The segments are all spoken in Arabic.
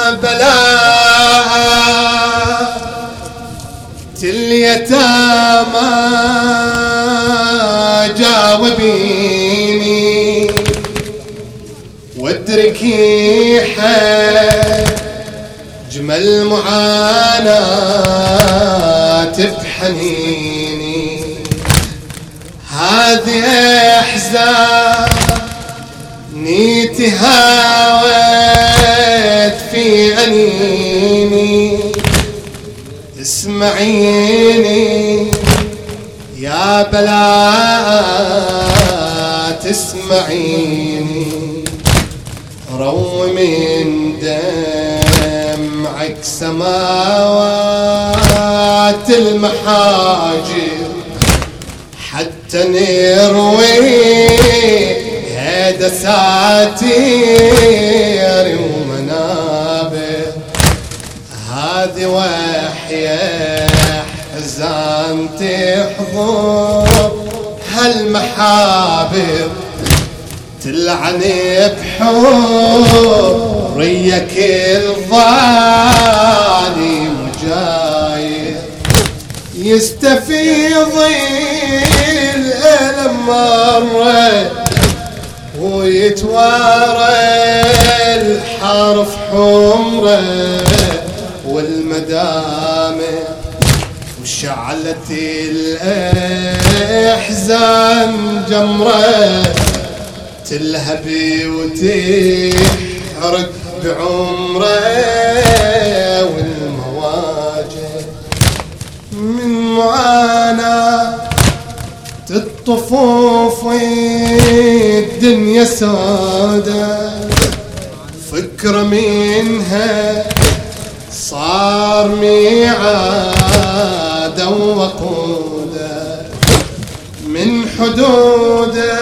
بلاء اليتامى جاوبيني وادركي جمل معاناة بحنيني. هذه أحزاني تهاوت في أنيني. اسمعيني يا بلاء تسمعيني، روي من دمعك سماوات المحاجر حتى نروي هذا ساتير ومنابر. هذه وحية حزان تحضر هالمحابر، تلعني بحوريك الظالم جاير. يستفيض الألم مرة ويتوارى الحرف حمره والمدامة، وشعلت الأحزان جمرة تلهبي وتحرق بعمره. والمواجه من معاناة الطفوف الدنيا سودة، فكر منها صار ميعاد وقوده. من حدوده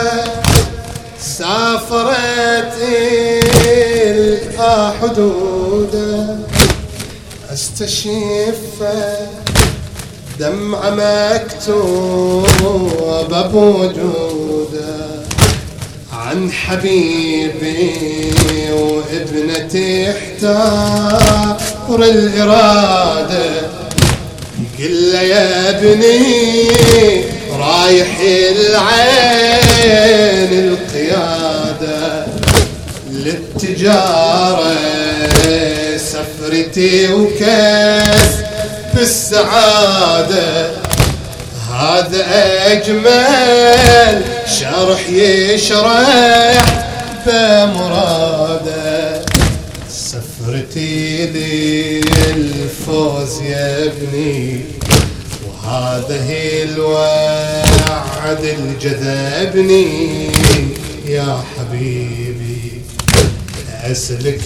سافرت إلى حدوده، استشف دمع مكتوب بوجوده عن حبيبي وابنتي احتار الإرادة. قل له يا ابني رايح العين القيادة للتجارة، سفرتي وكسب السعادة. هذا أجمل شرح يشرح بمراده، سفرتي للفوز يا ابني. وهذا هي الوعد الجذبني يا حبيبي، أسلك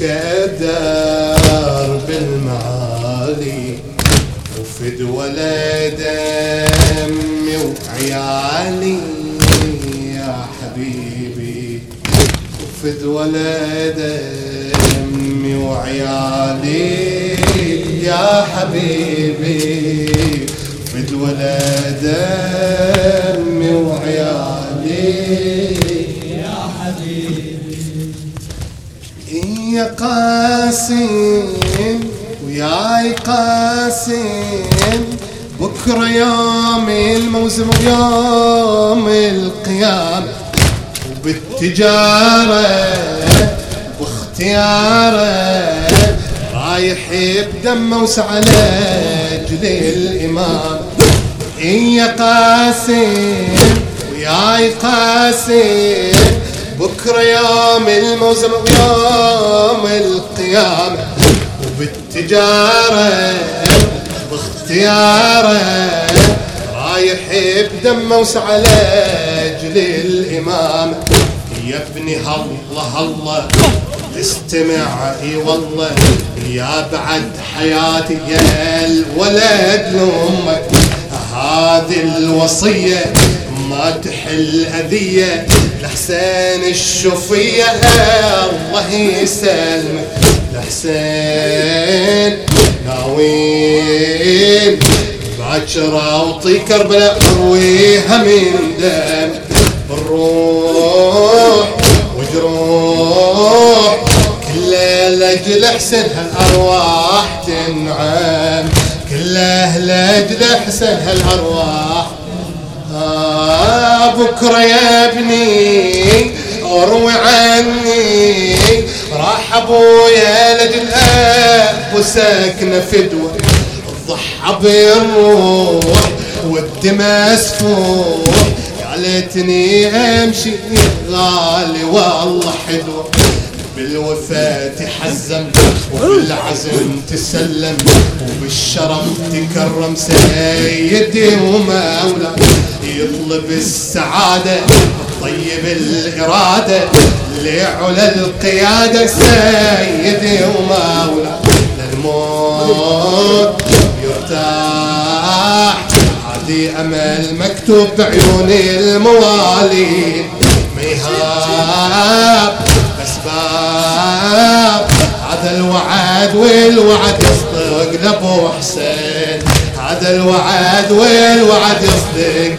درب المعالي وفد ولد أمي وعيالي يا حبيبي. وفد ولد أمي وعيالي يا حبيبي، وفد ولد أمي وعيالي يا حبيبي. يا قاسم وياي قاسم، بكرة يوم الموسم ويوم القيامة، وبالتجارة واختياره رايح بدمه وسعى لأجل الإمام. يا قاسم وياي قاسم، بكرة يوم الموسم ويوم القيامة، وبالتجارة واختياره رايح بدمه وسعى لأجل الإمام. يا ابني هالله هالله استمع اي والله، يا بعد حياتي يا الولد لأمك. هذه الوصية ما تحل أذية لحسين الشوفية، الله يسلمك لحسين. ناوين باكر اوطي كربلاء ارويها من دم، بالروح وجروح كل ليلة لأجل حسن هالأرواح تنعم، كله لأجل حسن هالأرواح. بكرة يا ابني اروي عني، راح ابويا لأجل الأب وساكنة فدوة، ضحى بالروح والدم مسفوح، يا ليتني امشي غالي والله حدوة، بالوفاة تحزم وبالعزم تسلم، وبالشرف تكرم سيدي ومولى، يطلب السعادة طيب الإرادة لعلى القيادة سيدي ومولى، للموت يرتاح هذه أمل مكتوب بعيون الموالين، ميهاب أسباب هذا الوعد والوعد يصدق لأبو حسين، هذا الوعد والوعد يصدق.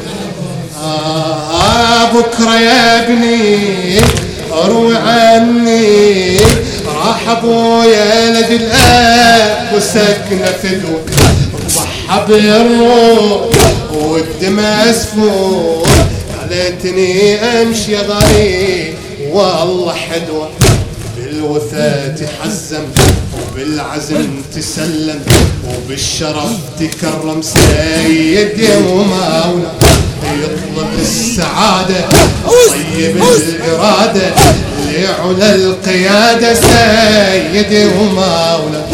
بكرة يا ابني اروي عني، راح ابويا لأجل الأب وسكنة فدوة، ضحى بالروح والدم مسفوح، يا ليتني امشي غريب والله حدوة، بالوفاة تحزم وبالعزم تسلم، وبالشرف تكرم سيدي ومولى، يطلب السعادة طيب الإرادة لعلى القيادة سيدي ومولى،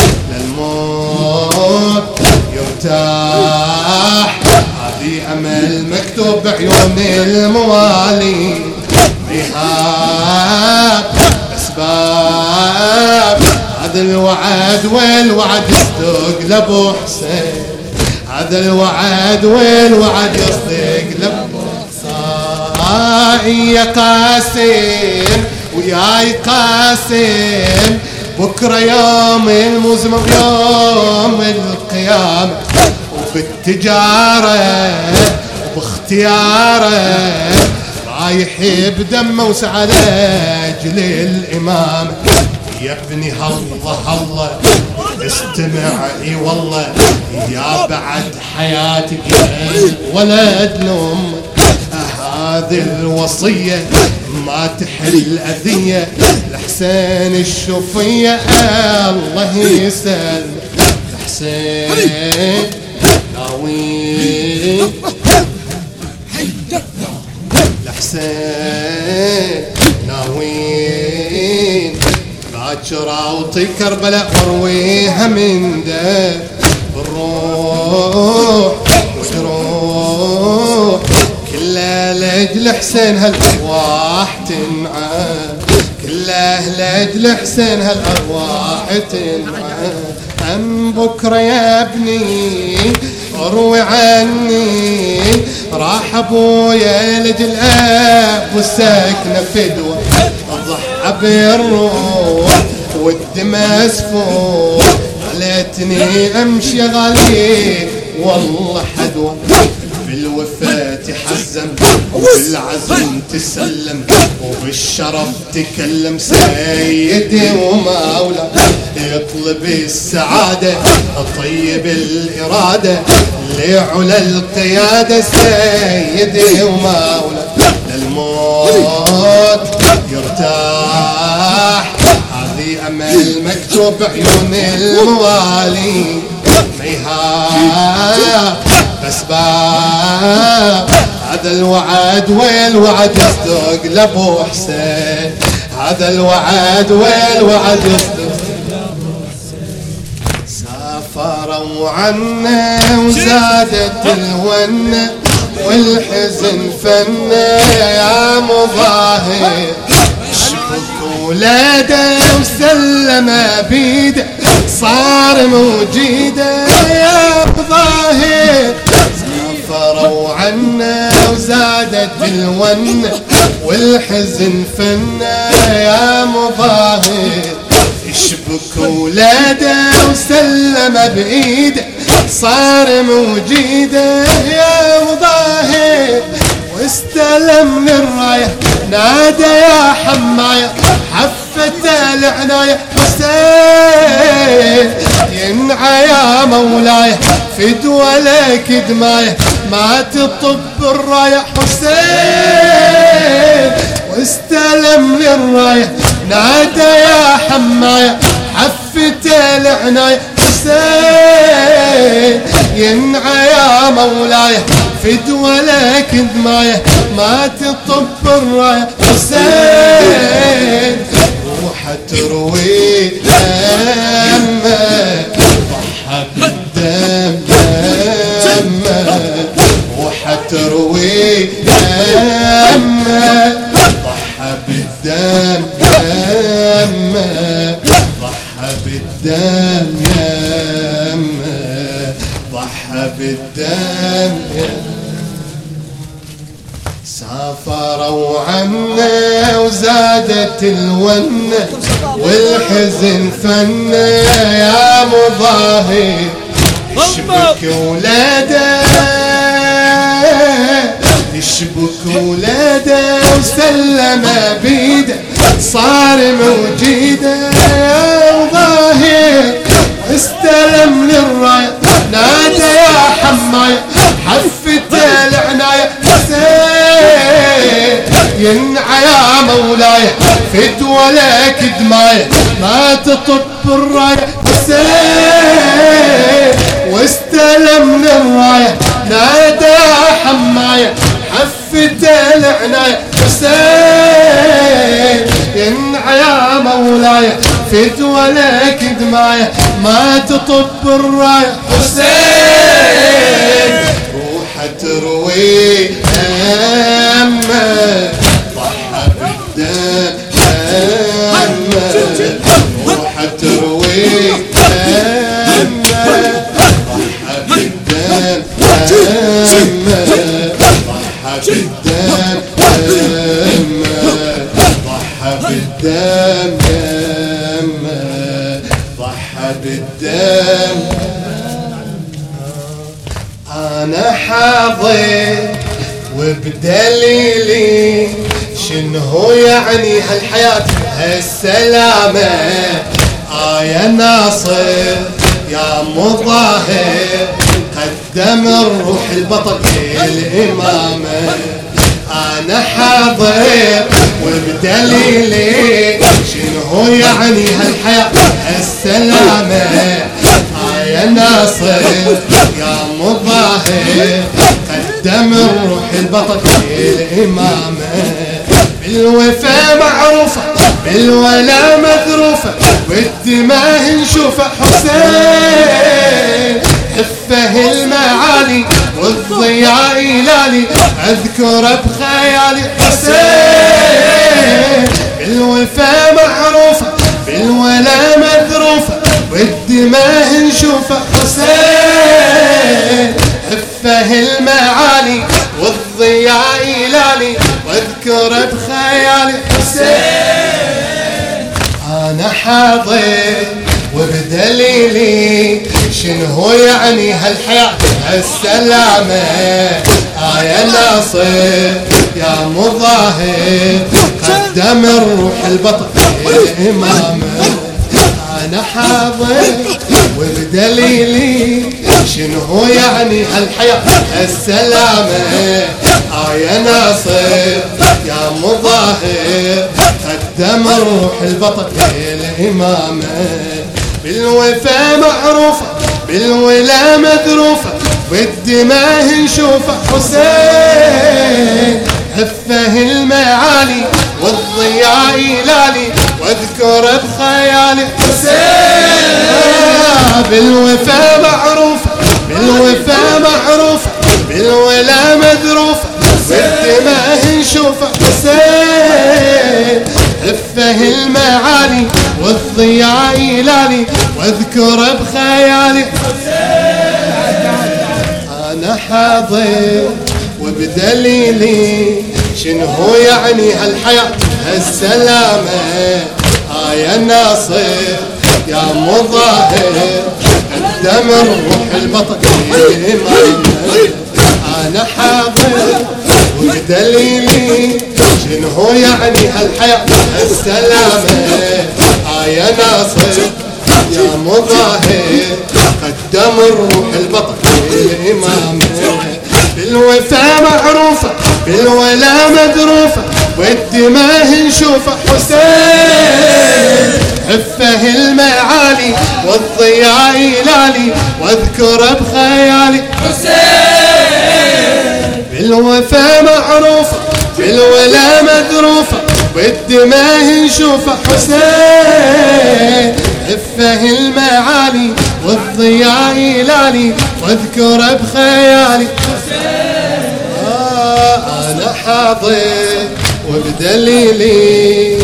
للموت يرتاح هذه أمل مكتوب بعيون الموالي، ميهاب أسباب هذا الوعد والوعد يصدق لأبو حسين، هذا الوعد والوعد يصدق لأبو حسين. يا قاسم وياي قاسم بكرة يوم المزمر يوم القيامة، وبالتجارة وباختياره رايح بدمه وسعى لأجل الإمام، يا ابني هالله هالله استمع اي والله، يا بعد حياتك يا ولد لأمك، هذه الوصية ما تحل أذية لحسين الشوفية، الله يسلم لحسين ناوي، لحسين ناوين باكر اوطي كربلاء وارويها من دم بالروح وتروح، كله لاجل حسين هالارواح تنعم، كله لاجل حسين هالارواح تنعم. بكره يا ابني اروي عني، راح ابويا لأجل الأب والساكنة فدوة، ضحى بالروح والدم مسفوح، ليتني امشي غالي والله حدوة، بالوفاة تحزم وبالعزم تسلم، وبالشرف تكلم سيدي ومولى، يطلب السعادة طيب الإرادة لعلى القيادة سيدي ومولى، للموت يرتاح هذه أمل مكتوب بعيون الموالي، ميهاب أسباب هذا الوعد والوعد يصدق لأبو حسين، هذا الوعد والوعد يصدق. سافروا عنا وزادت الونة والحزن فنا يا مظاهر، شبك ولاده وسلم بيده صار موجوده يا مظاهر، سافروا عنا وزادت الونة والحزن فنا يا مظاهر، يشبك ولاده وسلم بايده صار موجوده يا مظاهر، واستلم للرايه نادى يا حمايه، حفت العنايه حسين ينعى يا مولاي فدوى لك دمايه ما تطب الرايه حسين واستلم للرايه نادى يا حمايه حفت العنايه حسين ينعى يا مولاي فدوى لك دمايه ما تطب الرايه حسين روح تروي دمه ضحى بالدم روح تروي دمه ضحى بالدم ضحى بالدم ضحى بالدم سافروا عنا وزادت الونة والحزن فنا يا مظاهر يشبك ولاده يشبك ولاده وسلم بيده صار موجيده يا مظاهر استلم للرايه نادى يا حمايه حفت العنايه ينعى يا مولاي فدوى لك دمايه ما تطب الرايه حسين واستلم للرايه نادى يا حمايه حفت العنايه حسين ينعى يا مولاي فدوى لك دمايه ما تطب الرايه حسين روح تروي همه ضحى بالدم روح تروي همه ضحى بالدم ضحى بالدم ضحى بالدم ضحى بالدم أنا حاضر وبدليلي شنو يعني هالحياة هالسلامة يا ناصر يا مظاهر قدم الروح البطل الإمامة أنا حاضر وبدليلي شنو يعني هالحياة هالسلامة يا ناصر يا مظاهر قدم الروح البطل الإمامة بالوفا معروفة بالولا مذروفة والدماء نشوفه حسين حفه المعالي والضياء لالي أذكر بخيالي حسين بالوفا معروفة بالولا مذروفة والدماء نشوفه حسين حفه المعالي والضياء لالي واذكر بخيالي حسين انا حاضر وبدليلي شنو يعني هالحياة هالسلامة يا ناصر يا مظاهر قدم الروح البطل الإمامة أنا حاضر وبدليلي شنو يعني هالحياة السلامة يا ناصر يا مظاهر قدم الروح البطل الإمامة بالوفا معروفة بالولا مذروفة والدماء نشوفه حسين حفه المعالي والضياء لالي واذكر بخيالي حسين بالوفا معروفة بالوفا معروفة بالولا مذروفة والدماء نشوفه حسين حفه المعالي والضياء لالي واذكر بخيالي انا حاضر وبدليلي شنو يعني هالحياة هالسلامة يا ناصر يا مظاهر قدم الروح البطل الإمامة أنا حاضر وبدليلي شنو يعني هالحياة هالسلامة يا ناصر يا مظاهر قدم الروح البطل الإمام بالوفا معروفة بالولا مدروفة والدماء نشوفه حسين حفه المعالي والضياء لالي واذكره بخيالي حسين بالوفا معروفة بالولا مدروفة والدماء نشوفه حسين حفه المعالي والضياء لالي واذكره بخيالي أنا حاضر وبدليلي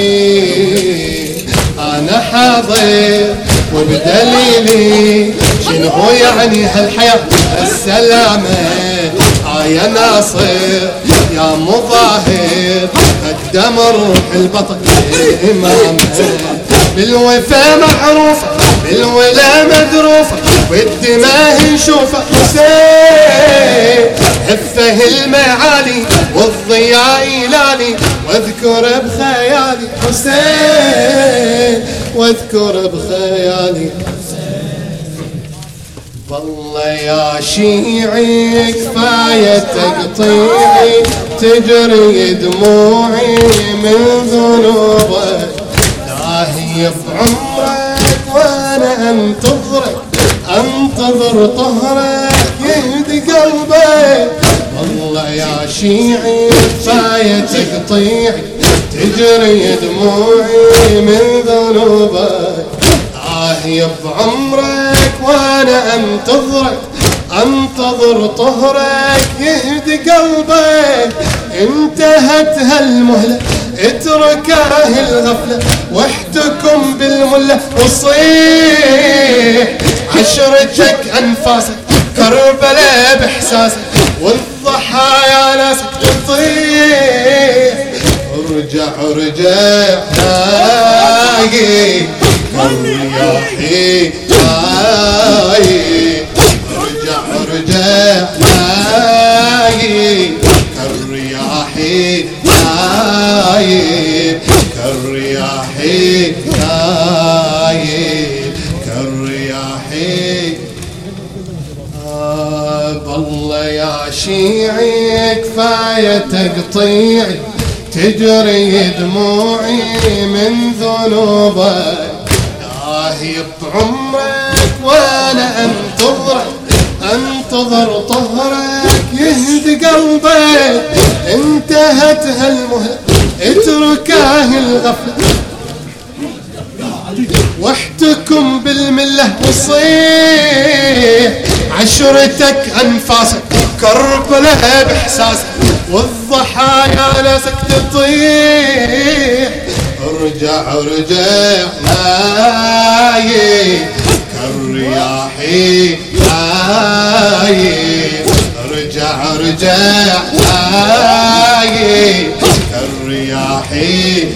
أنا حاضر وبدليلي شنو يعني هالحياة السلامة يا ناصر يا مظاهر قدم الروح البطل الإمام بالوفا معروفة بالولا مدروفة والدماء نشوفه حسين حفه المعالي والضياء لالي واذكر بخيالي حسين واذكر بخيالي والله يا شيعي كفاية تقطيعي تجري دموعي من ذنوبك لاهي بعمرك وانا انتظر طهرك يهدي قلبي والله يا شيعي كفاية تقطيعي تجري دموعي من ذنوبك لاهي بعمرك وانا انتظر طهرك يهدي قلبك انتهت هالمهلة اتركاه الغفلة واحتكم بالملة وصيح عشرتك انفاسك كربلاء باحساسك والضحايا ناسك تطيح ارجع نايم الرياحي ارجع نايم كالرياحي نايم كالرياحي نايم كالرياحي بالله يا شيعي كفاية تقطيعي تجري دموعي من ذنوبك لاهي بعمرك وانا انتظر طهرك يهدي قلبك انتهت هالمهلة اتركاه الغفلة واحتكم بالملة وصيح عشرتك انفاسك كربلاء باحساسك والضحايا ناسك تطيح ارجع نايم كالرياحي نايم ارجع نايم كالرياحي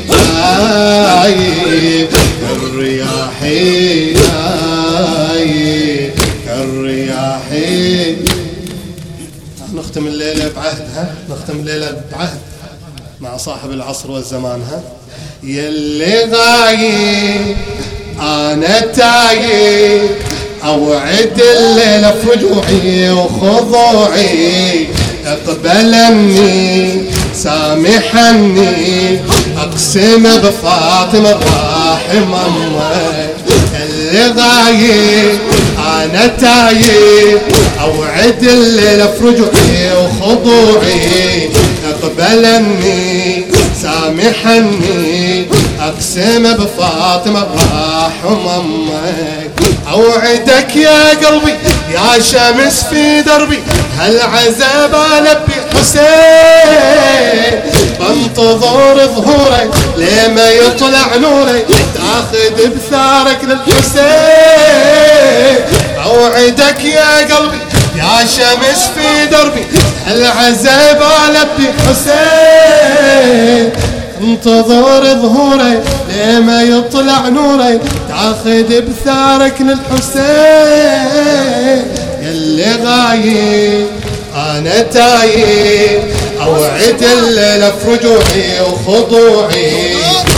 نايم كالرياحي نايم كالرياحي نختم الليلة بعهد نختم الليلة بعهد مع صاحب العصر والزمان يلي غايب أنا تايب أوعد الليلة في رجوعي وخضوعي اقبلني سامحني أقسم بفاطمة الراحم أمك اللي غايب أنا تايب أوعد الليلة في رجوعي وخضوعي اقبلني سامحني أقسم بفاطمة الراحم أمك أوعدك يا قلبي يا شمس في دربي هالعذاب ألبي حسين بنتظر ظهورك لما يطلع نورك تاخذ بثارك للحسين أوعدك يا قلبي يا شمس في دربي هالعذاب ألبي حسين انتظر ظهوري لما يطلع نوري تاخذ بثارك للحسين يلي غايب انا تايب اوعد الليله في رجوعي وخضوعي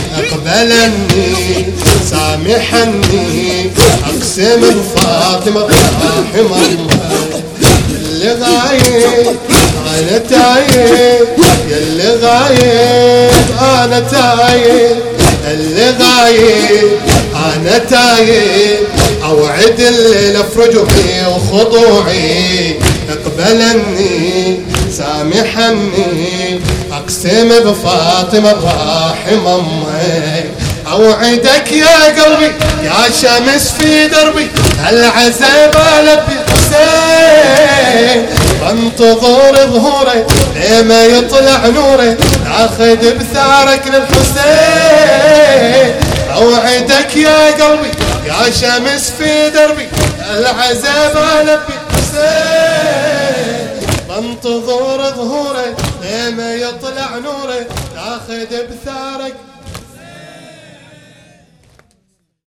اقبلني سامحني اقسم بفاطمة رحم الله. اللي غايب انا تايب، ياللي غايب انا تايب، اللي غايب انا تايب، اوعد الليل افرجي وخضوعي. اقبلني سامحني اقسم بفاطمة رحم امي. اوعدك يا قلبي يا شمس في دربي، هالعزاء البي حسين، بنتظر ظهوره لما يطلع نوره، تاخذ بثارك للحسين. اوعدك يا قلبي يا شمس في دربي، العزاء البي حسين، بنتظر ظهوره لما يطلع نوره، تاخذ بثارك